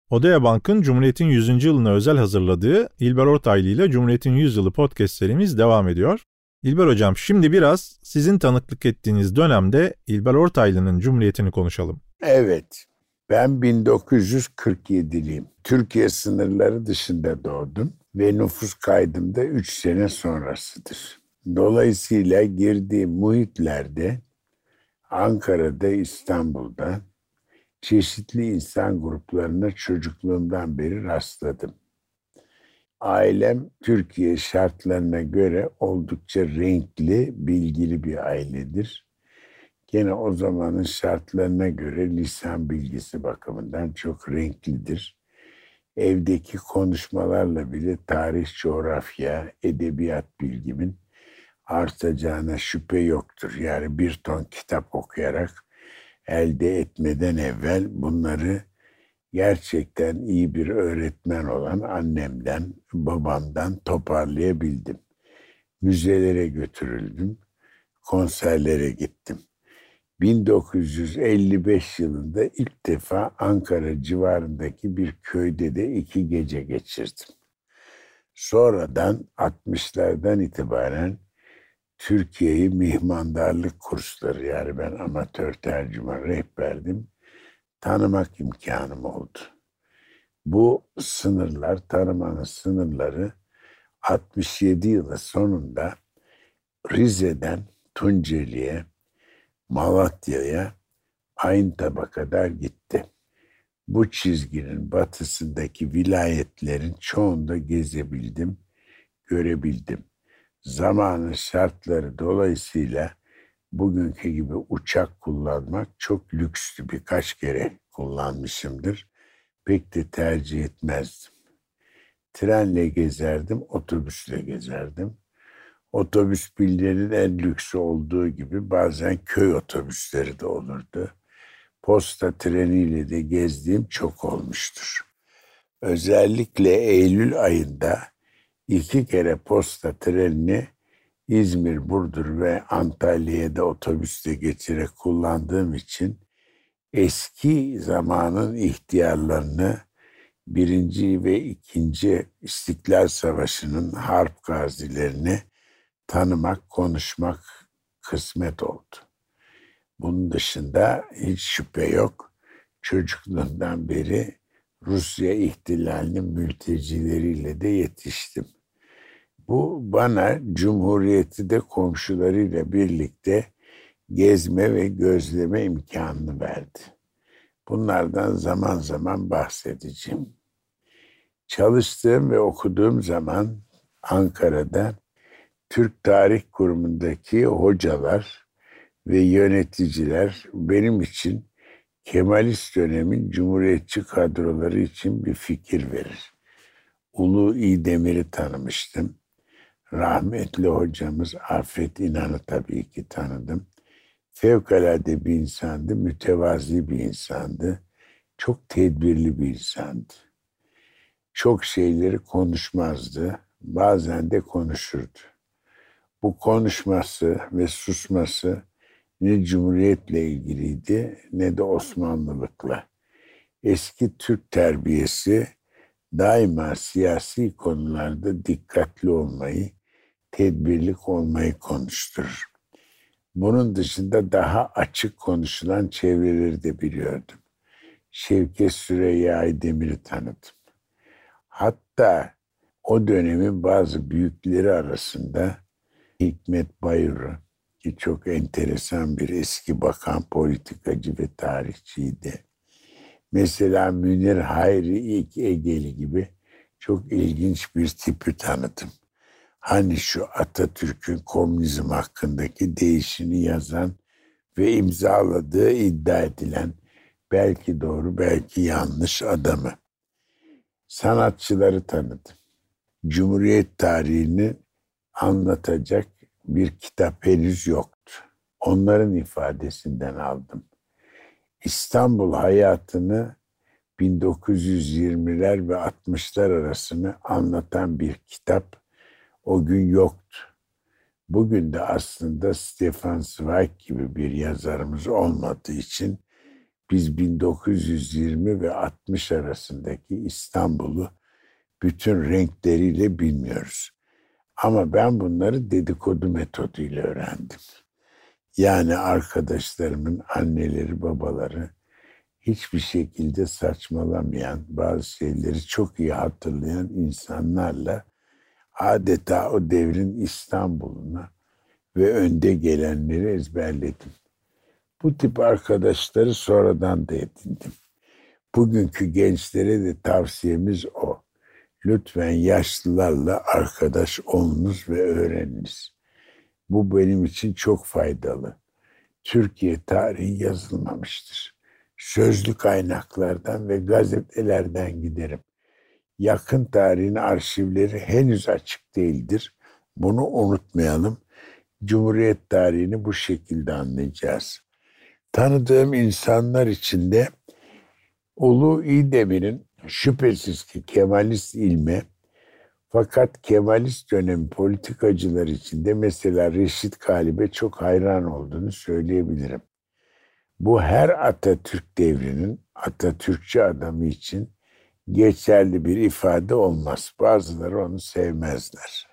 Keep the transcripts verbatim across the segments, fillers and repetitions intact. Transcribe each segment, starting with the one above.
Odea Bank'ın Cumhuriyet'in yüzüncü yılına özel hazırladığı İlber Ortaylı ile Cumhuriyet'in yüz Yılı podcast serimiz devam ediyor. İlber Hocam, şimdi biraz sizin tanıklık ettiğiniz dönemde İlber Ortaylı'nın Cumhuriyet'ini konuşalım. Evet, ben bin dokuz yüz kırk yediliyim. Türkiye sınırları dışında doğdum ve nüfus kaydım da üç sene sonrasıdır. Dolayısıyla girdiğim muhitlerde Ankara'da, İstanbul'da çeşitli insan gruplarına çocukluğumdan beri rastladım. Ailem Türkiye şartlarına göre oldukça renkli, bilgili bir ailedir. Gene o zamanın şartlarına göre lisan bilgisi bakımından çok renklidir. Evdeki konuşmalarla bile tarih, coğrafya, edebiyat bilgimin artacağına şüphe yoktur. Yani bir ton kitap okuyarak elde etmeden evvel bunları gerçekten iyi bir öğretmen olan annemden, babamdan toparlayabildim. Müzelere götürüldüm, konserlere gittim. bin dokuz yüz elli beş yılında ilk defa Ankara civarındaki bir köyde de iki gece geçirdim. Sonradan altmışlardan itibaren Türkiye'yi mihmandarlık kursları, yani ben amatör tercüman rehberdim, tanımak imkanım oldu. Bu sınırlar, tanımanın sınırları altmış yedi yılı sonunda Rize'den Tunceli'ye, Malatya'ya, Ayntab'a kadar gitti. Bu çizginin batısındaki vilayetlerin çoğunda gezebildim, görebildim. Zamanın şartları dolayısıyla bugünkü gibi uçak kullanmak çok lükstü. Birkaç kere kullanmışımdır. Pek de tercih etmezdim. Trenle gezerdim, otobüsle gezerdim. Otobüs billerin en lüksü olduğu gibi bazen köy otobüsleri de olurdu. Posta treniyle de gezdiğim çok olmuştur. Özellikle Eylül ayında iki kere posta trenini İzmir, Burdur ve Antalya'ya da otobüste geçerek kullandığım için eski zamanın ihtiyarlarını, birinci ve ikinci İstiklal Savaşı'nın harp gazilerini tanımak, konuşmak kısmet oldu. Bunun dışında hiç şüphe yok, çocukluğumdan beri Rusya ihtilalinin mültecileriyle de yetiştim. Bu bana Cumhuriyeti de komşularıyla birlikte gezme ve gözleme imkanını verdi. Bunlardan zaman zaman bahsedeceğim. Çalıştığım ve okuduğum zaman Ankara'da Türk Tarih Kurumu'ndaki hocalar ve yöneticiler benim için Kemalist dönemin Cumhuriyetçi kadroları için bir fikir verir. Ulu İdemir'i tanımıştım. Rahmetli hocamız Afet İnan'ı tabii ki tanıdım. Fevkalade bir insandı, mütevazi bir insandı. Çok tedbirli bir insandı. Çok şeyleri konuşmazdı, bazen de konuşurdu. Bu konuşması ve susması ne Cumhuriyet'le ilgiliydi ne de Osmanlılıkla. Eski Türk terbiyesi daima siyasi konularda dikkatli olmayı, tedbirli olmayı konuşturur. Bunun dışında daha açık konuşulan çevreleri de biliyordum. Şevket Süreyya Aydemir'i tanıdım. Hatta o dönemin bazı büyükleri arasında Hikmet Bayur'u, ki çok enteresan bir eski bakan, politikacı ve tarihçiydi. Mesela Münir Hayri İlk Egeli gibi çok ilginç bir tipi tanıdım. Hani şu Atatürk'ün komünizm hakkındaki değişini yazan ve imzaladığı iddia edilen, belki doğru belki yanlış adamı. Sanatçıları tanıdım. Cumhuriyet tarihini anlatacak bir kitap henüz yoktu. Onların ifadesinden aldım. İstanbul hayatını bin dokuz yüz yirmiler ve altmışlar arasını anlatan bir kitap o gün yoktu. Bugün de aslında Stefan Zweig gibi bir yazarımız olmadığı için Biz bin dokuz yüz yirmi ve altmış arasındaki İstanbul'u bütün renkleriyle bilmiyoruz. Ama ben bunları dedikodu metoduyla öğrendim. Yani arkadaşlarımın anneleri, babaları hiçbir şekilde saçmalamayan, bazı şeyleri çok iyi hatırlayan insanlarla adeta o devrin İstanbul'una ve önde gelenleri ezberledim. Bu tip arkadaşları sonradan da edindim. Bugünkü gençlere de tavsiyemiz o. Lütfen yaşlılarla arkadaş olunuz ve öğreniniz. Bu benim için çok faydalı. Türkiye tarihi yazılmamıştır. Sözlü kaynaklardan ve gazetelerden giderim. Yakın tarihin arşivleri henüz açık değildir. Bunu unutmayalım. Cumhuriyet tarihini bu şekilde anlayacağız. Tanıdığım insanlar içinde Ulu İğdemir'in şüphesiz ki Kemalist ilme, fakat Kemalist dönemi politikacılar içinde mesela Reşit Galip'e çok hayran olduğunu söyleyebilirim. Bu her Atatürk devrinin Atatürkçü adamı için geçerli bir ifade olmaz. Bazıları onu sevmezler.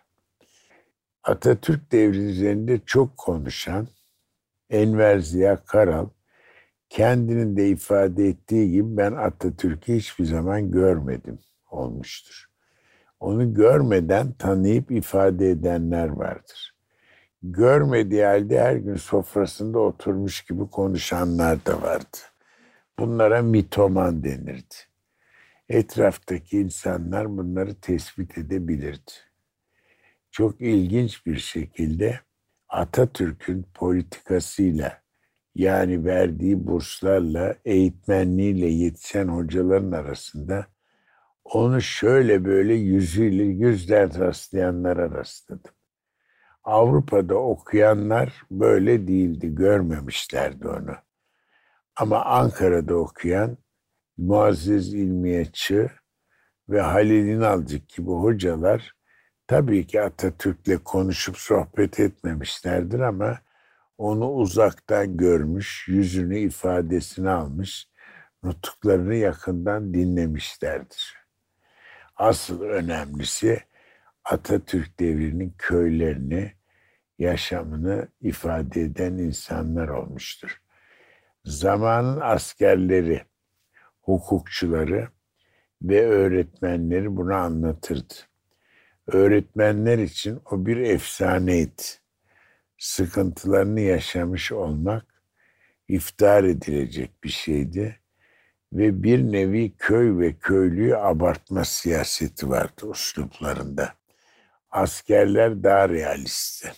Atatürk devri üzerinde çok konuşan Enver Ziya Karal kendinin de ifade ettiği gibi ben Atatürk'ü hiçbir zaman görmedim olmuştur. Onu görmeden tanıyıp ifade edenler vardır. Görmediği halde her gün sofrasında oturmuş gibi konuşanlar da vardı. Bunlara mitoman denirdi. Etraftaki insanlar bunları tespit edebilirdi. Çok ilginç bir şekilde Atatürk'ün politikasıyla, yani verdiği burslarla, eğitmenliğiyle yetişen hocaların arasında onu şöyle böyle yüzüyle yüzler rastlayanlara rastladım. Avrupa'da okuyanlar böyle değildi, görmemişlerdi onu. Ama Ankara'da okuyan Muazzez İlmiye Çığ ve Halil İnalcık gibi hocalar tabii ki Atatürk'le konuşup sohbet etmemişlerdir ama onu uzaktan görmüş, yüzünü, ifadesini almış, nutuklarını yakından dinlemişlerdir. Asıl önemlisi Atatürk devrinin köylerini, yaşamını ifade eden insanlar olmuştur. Zamanın askerleri, hukukçuları ve öğretmenleri bunu anlatırdı. Öğretmenler için o bir efsaneydi. Sıkıntılarını yaşamış olmak iftihar edilecek bir şeydi. Ve bir nevi köy ve köylüyü abartma siyaseti vardı üsluplarında. Askerler daha realistti.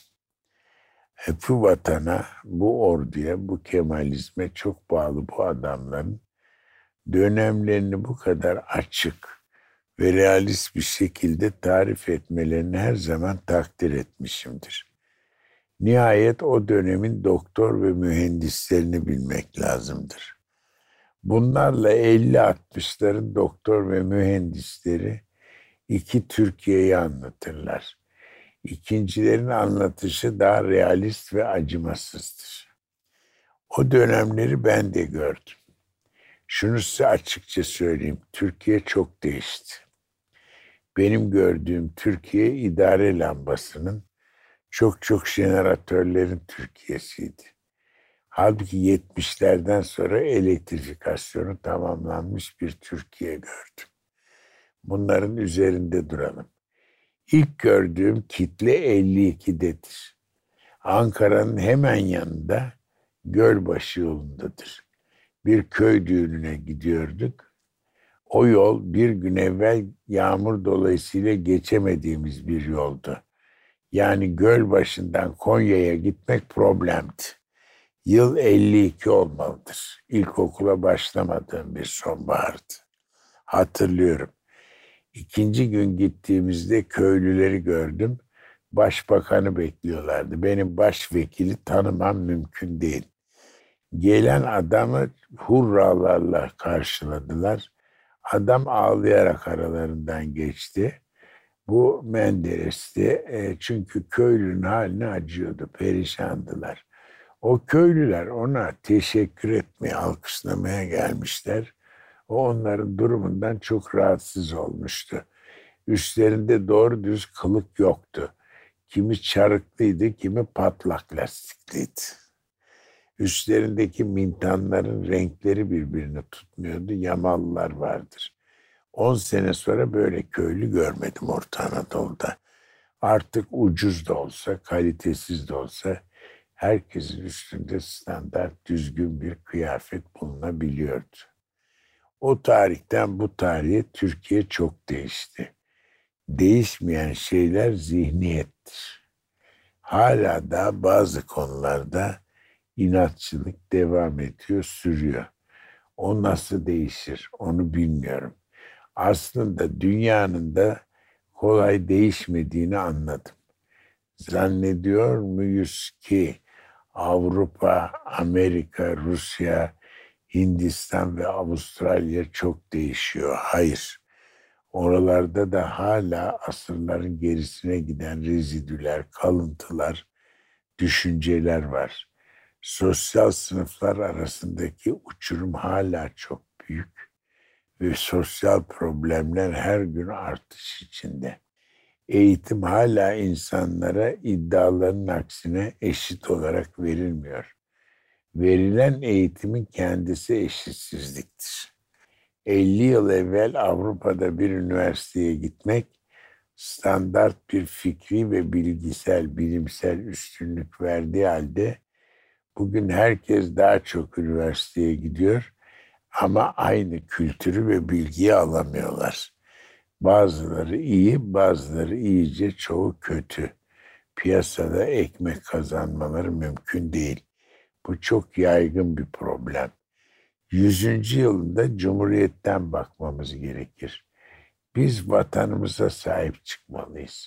Bu vatana, bu orduya, bu Kemalizme çok bağlı bu adamların dönemlerini bu kadar açık ve realist bir şekilde tarif etmelerini her zaman takdir etmişimdir. Nihayet o dönemin doktor ve mühendislerini bilmek lazımdır. Bunlarla elli altmışların doktor ve mühendisleri iki Türkiye'yi anlatırlar. İkincilerin anlatışı daha realist ve acımasızdır. O dönemleri ben de gördüm. Şunu size açıkça söyleyeyim, Türkiye çok değişti. Benim gördüğüm Türkiye idare lambasının çok çok jeneratörlerin Türkiye'siydi. Halbuki yetmişlerden sonra elektrifikasyonu tamamlanmış bir Türkiye gördüm. Bunların üzerinde duralım. İlk gördüğüm kitle elli ikidedir. Ankara'nın hemen yanında Gölbaşı yolundadır. Bir köy düğününe gidiyorduk. O yol bir gün evvel yağmur dolayısıyla geçemediğimiz bir yoldu. Yani Gölbaşı'ndan Konya'ya gitmek problemdi. Yıl elli iki olmalıdır. İlkokula başlamadığım bir sonbahardı. Hatırlıyorum. İkinci gün gittiğimizde köylüleri gördüm. Başbakanı bekliyorlardı. Benim başvekili tanımam mümkün değil. Gelen adamı hurralarla karşıladılar. Adam ağlayarak aralarından geçti. Bu Menderes'ti. E, çünkü köylünün haline acıyordu, perişandılar. O köylüler ona teşekkür etmeye, alkışlamaya gelmişler. O onların durumundan çok rahatsız olmuştu. Üstlerinde doğru düz kılık yoktu. Kimi çarıklıydı, kimi patlak lastikliydi. Üstlerindeki mintanların renkleri birbirini tutmuyordu. Yamalılar vardır. On sene sonra böyle köylü görmedim Orta Anadolu'da. Artık ucuz da olsa, kalitesiz de olsa herkesin üstünde standart, düzgün bir kıyafet bulunabiliyordu. O tarihten bu tarihe Türkiye çok değişti. Değişmeyen şeyler zihniyettir. Hala da bazı konularda inatçılık devam ediyor, sürüyor. O nasıl değişir onu bilmiyorum. Aslında dünyanın da kolay değişmediğini anladım. Zannediyor muyuz ki Avrupa, Amerika, Rusya, Hindistan ve Avustralya çok değişiyor? Hayır. Oralarda da hala asırların gerisine giden rezidüler, kalıntılar, düşünceler var. Sosyal sınıflar arasındaki uçurum hala çok büyük ve sosyal problemler her gün artış içinde. Eğitim hala insanlara iddiaların aksine eşit olarak verilmiyor. Verilen eğitimin kendisi eşitsizliktir. elli yıl evvel Avrupa'da bir üniversiteye gitmek standart bir fikri ve bilgisel, bilimsel üstünlük verdiği halde bugün herkes daha çok üniversiteye gidiyor ama aynı kültürü ve bilgiyi alamıyorlar. Bazıları iyi, bazıları iyice, çoğu kötü. Piyasada ekmek kazanmaları mümkün değil. Bu çok yaygın bir problem. Yüzüncü yılında Cumhuriyet'ten bakmamız gerekir. Biz vatanımıza sahip çıkmalıyız.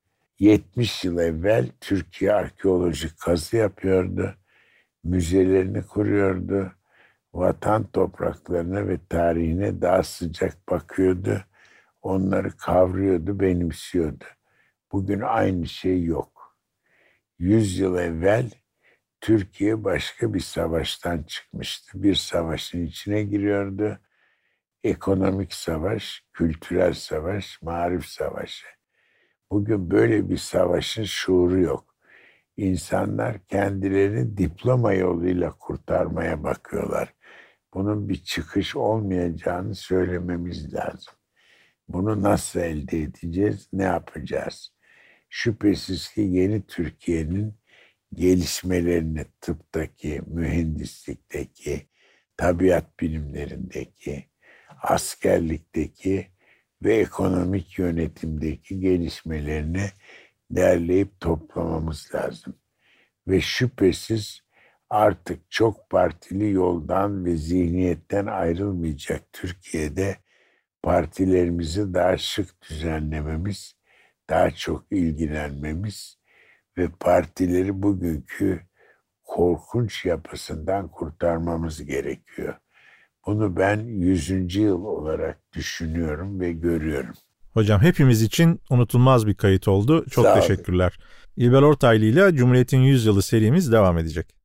yetmiş yıl evvel Türkiye arkeolojik kazı yapıyordu, müzelerini kuruyordu, vatan topraklarına ve tarihine daha sıcak bakıyordu, onları kavruyordu, benimsiyordu. Bugün aynı şey yok. Yüz yıl evvel Türkiye başka bir savaştan çıkmıştı. Bir savaşın içine giriyordu. Ekonomik savaş, kültürel savaş, marif savaşı. Bugün böyle bir savaşın şuuru yok. İnsanlar kendilerini diploma yoluyla kurtarmaya bakıyorlar. Bunun bir çıkış olmayacağını söylememiz lazım. Bunu nasıl elde edeceğiz, ne yapacağız? Şüphesiz ki yeni Türkiye'nin gelişmelerini tıptaki, mühendislikteki, tabiat bilimlerindeki, askerlikteki ve ekonomik yönetimdeki gelişmelerini derleyip toplamamız lazım. Ve şüphesiz artık çok partili yoldan ve zihniyetten ayrılmayacak Türkiye'de partilerimizi daha şık düzenlememiz, daha çok ilgilenmemiz ve partileri bugünkü korkunç yapısından kurtarmamız gerekiyor. Bunu ben yüzüncü yıl olarak düşünüyorum ve görüyorum. Hocam hepimiz için unutulmaz bir kayıt oldu. Çok Sağ teşekkürler. İlber Ortaylı ile Cumhuriyet'in yüz yılı serimiz devam edecek.